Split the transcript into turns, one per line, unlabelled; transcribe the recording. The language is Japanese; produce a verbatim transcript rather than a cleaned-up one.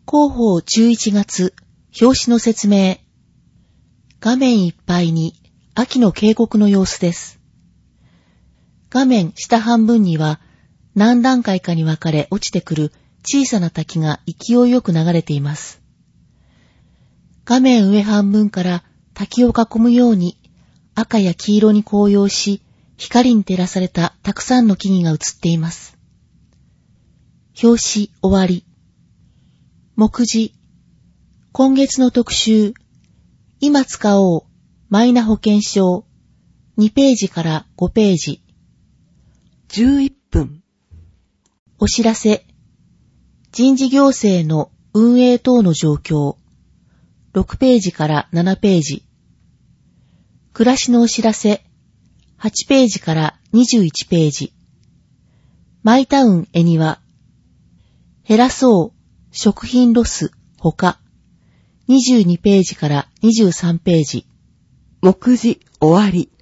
広報じゅういちがつ、表紙の説明。画面いっぱいに秋の渓谷の様子です。画面下半分には何段階かに分かれ落ちてくる小さな滝が勢いよく流れています。画面上半分から滝を囲むように赤や黄色に紅葉し、光に照らされたたくさんの木々が映っています。表紙終わり。目次。今月の特集。今使おう。マイナ保険証。にページからごページ。
じゅういっぷん。
お知らせ。人事行政の運営等の状況。ろくページからななページ。暮らしのお知らせ。はちページからにじゅういちページ。マイタウン恵庭。減らそう。食品ロス。他。にじゅうにページからにじゅうさんページ。
目次終わり。